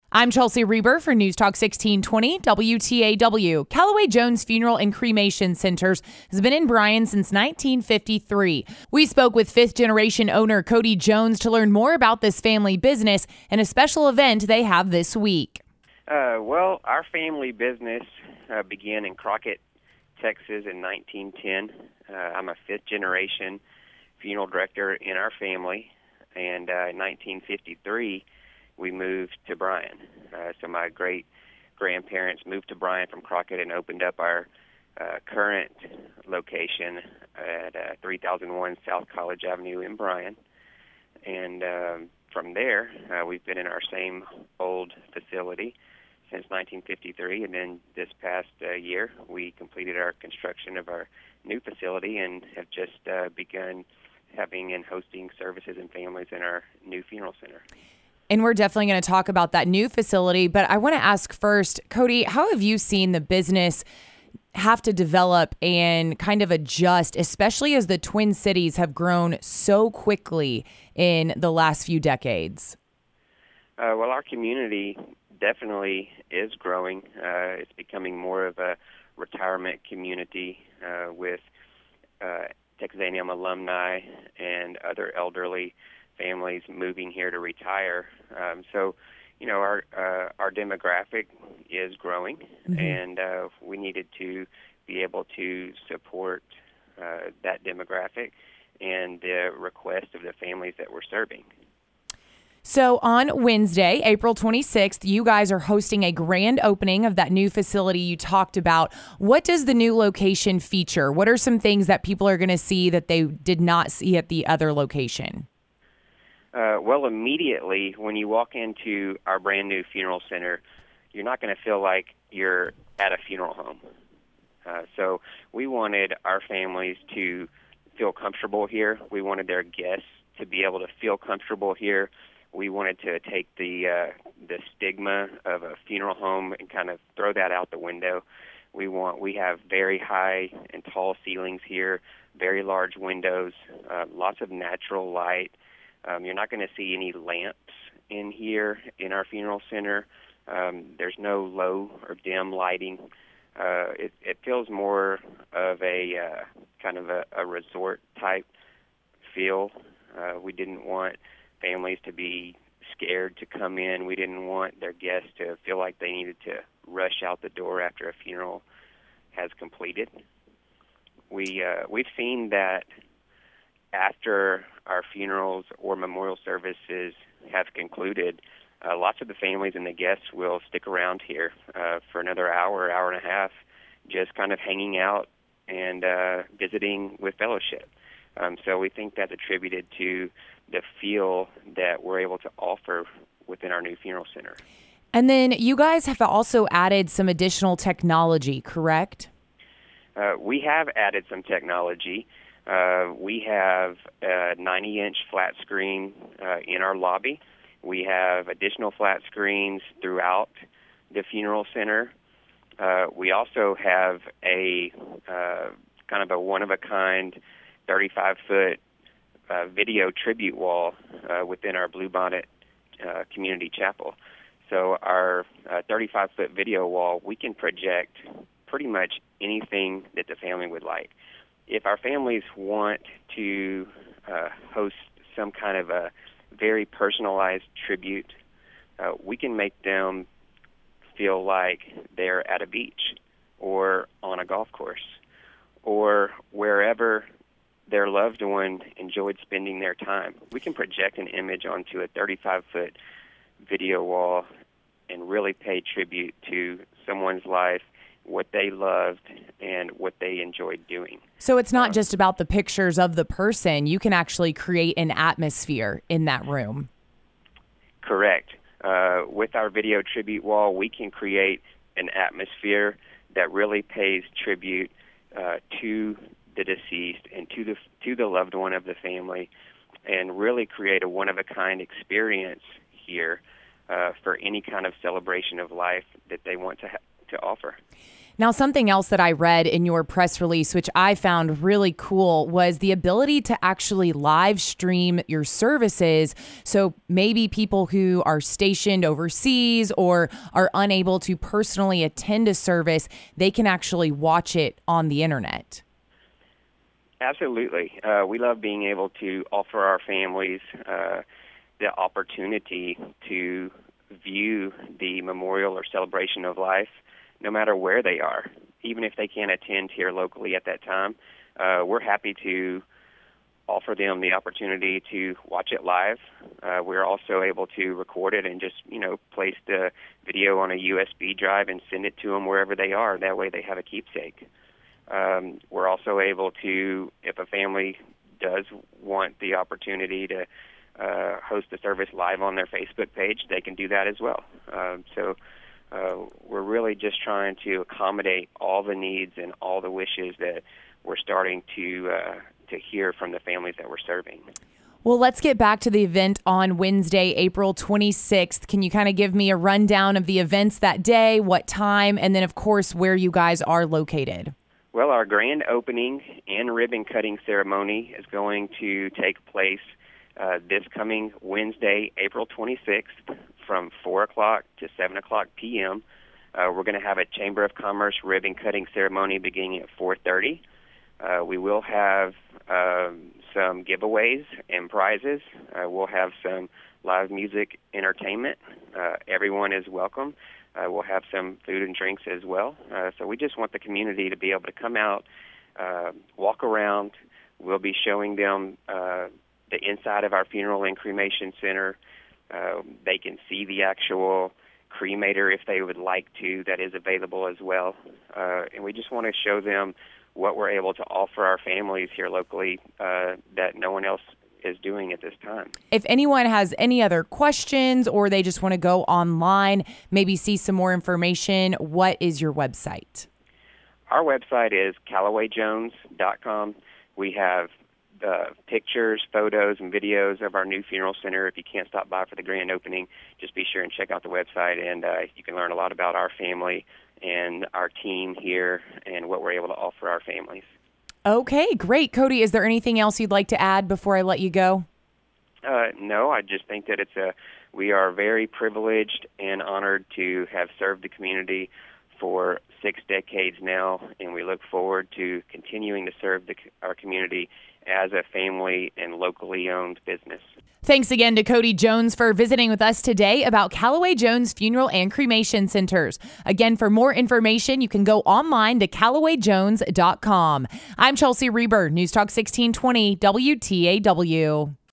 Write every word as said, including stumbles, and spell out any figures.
I'm Chelsea Reber for News Talk sixteen twenty W T A W. Callaway Jones Funeral and Cremation Centers has been in Bryan since nineteen fifty-three. We spoke with fifth generation owner Cody Jones to learn more about this family business and a special event they have this week. Uh, well, our family business uh, began in Crockett, Texas in nineteen ten. Uh, I'm a fifth generation funeral director in our family, and uh, in nineteen fifty-three, we moved to Bryan. Uh, so my great-grandparents moved to Bryan from Crockett and opened up our uh, current location at uh, three thousand one South College Avenue in Bryan. And um, from there, uh, we've been in our same old facility since nineteen fifty-three, and then this past uh, year, we completed our construction of our new facility and have just uh, begun having and hosting services and families in our new funeral center. And we're definitely going to talk about that new facility. But I want to ask first, Cody, how have you seen the business have to develop and kind of adjust, especially as the Twin Cities have grown so quickly in the last few decades? Uh, well, our community definitely is growing. Uh, it's becoming more of a retirement community uh, with uh, Texas A and M alumni and other elderly families moving here to retire. Um, so, you know, our uh, our demographic is growing, mm-hmm. and uh, we needed to be able to support uh, that demographic and the request of the families that we're serving. So on Wednesday, April twenty-sixth, you guys are hosting a grand opening of that new facility you talked about. What does the new location feature? What are some things that people are going to see that they did not see at the other location? Uh, well, immediately when you walk into our brand new funeral center, you're not going to feel like you're at a funeral home. Uh, so we wanted our families to feel comfortable here. We wanted their guests to be able to feel comfortable here. We wanted to take the uh, the stigma of a funeral home and kind of throw that out the window. We want we have very high and tall ceilings here, very large windows, uh, lots of natural light. Um, you're not going to see any lamps in here in our funeral center. Um, there's no low or dim lighting. Uh, it, it feels more of a uh, kind of a, a resort type feel. Uh, we didn't want families to be scared to come in. We didn't want their guests to feel like they needed to rush out the door after a funeral has completed. We uh, we've seen that after our funerals or memorial services have concluded, uh, lots of the families and the guests will stick around here uh, for another hour, hour and a half, just kind of hanging out and uh, visiting with fellowship. Um, so we think that's attributed to the feel that we're able to offer within our new funeral center. And then you guys have also added some additional technology, correct? Uh, we have added some technology. Uh, we have a ninety inch flat screen uh, in our lobby. We have additional flat screens throughout the funeral center. Uh, we also have a uh, kind of a one-of-a-kind thirty-five foot uh, video tribute wall uh, within our Bluebonnet uh, Community Chapel. So our uh, thirty-five foot video wall, we can project pretty much anything that the family would like. If our families want to uh, host some kind of a very personalized tribute, uh, we can make them feel like they're at a beach or on a golf course or wherever their loved one enjoyed spending their time. We can project an image onto a thirty-five foot video wall and really pay tribute to someone's life, what they loved, and what they enjoyed doing. So it's not um, just about the pictures of the person. You can actually create an atmosphere in that room. Correct. Uh, with our video tribute wall, we can create an atmosphere that really pays tribute uh, to the deceased and to the to the loved one of the family, and really create a one-of-a-kind experience here uh, for any kind of celebration of life that they want to ha- to offer. Now, something else that I read in your press release, which I found really cool, was the ability to actually live stream your services. So maybe people who are stationed overseas or are unable to personally attend a service, they can actually watch it on the internet. Absolutely. Uh, we love being able to offer our families uh, the opportunity to view the memorial or celebration of life no matter where they are. Even if they can't attend here locally at that time, uh, we're happy to offer them the opportunity to watch it live. Uh, we're also able to record it and just, you know, place the video on a U S B drive and send it to them wherever they are. That way they have a keepsake. Um, we're also able to, if a family does want the opportunity to uh, host the service live on their Facebook page, they can do that as well. Um, so uh, we're really just trying to accommodate all the needs and all the wishes that we're starting to uh, to hear from the families that we're serving. Well, let's get back to the event on Wednesday, April twenty-sixth. Can you kind of give me a rundown of the events that day, what time, and then, of course, where you guys are located? Well, our grand opening and ribbon cutting ceremony is going to take place uh, this coming Wednesday, April twenty-sixth, from four o'clock to seven o'clock p.m. Uh, we're going to have a Chamber of Commerce ribbon cutting ceremony beginning at four thirty. Uh, we will have um, some giveaways and prizes. Uh, we'll have some live music entertainment. Uh, everyone is welcome. Uh, we'll have some food and drinks as well. Uh, so we just want the community to be able to come out, uh, walk around. We'll be showing them uh, the inside of our funeral and cremation center. Uh, they can see the actual cremator if they would like to. That is available as well. Uh, and we just want to show them what we're able to offer our families here locally uh, that no one else is doing at this time. If anyone has any other questions or they just want to go online, maybe see some more information, what is your website? Our website is Callaway Jones dot com. We have uh, pictures, photos, and videos of our new funeral center. If you can't stop by for the grand opening, just be sure and check out the website, and uh, you can learn a lot about our family and our team here and what we're able to offer our families. Okay, great. Cody, is there anything else you'd like to add before I let you go? Uh, no, I just think that it's a we are very privileged and honored to have served the community for six decades now, and we look forward to continuing to serve the, our community as a family and locally owned business. Thanks again to Cody Jones for visiting with us today about Callaway Jones Funeral and Cremation Centers. Again, for more information, you can go online to Callaway Jones dot com. I'm Chelsea Reber, News Talk sixteen twenty W T A W.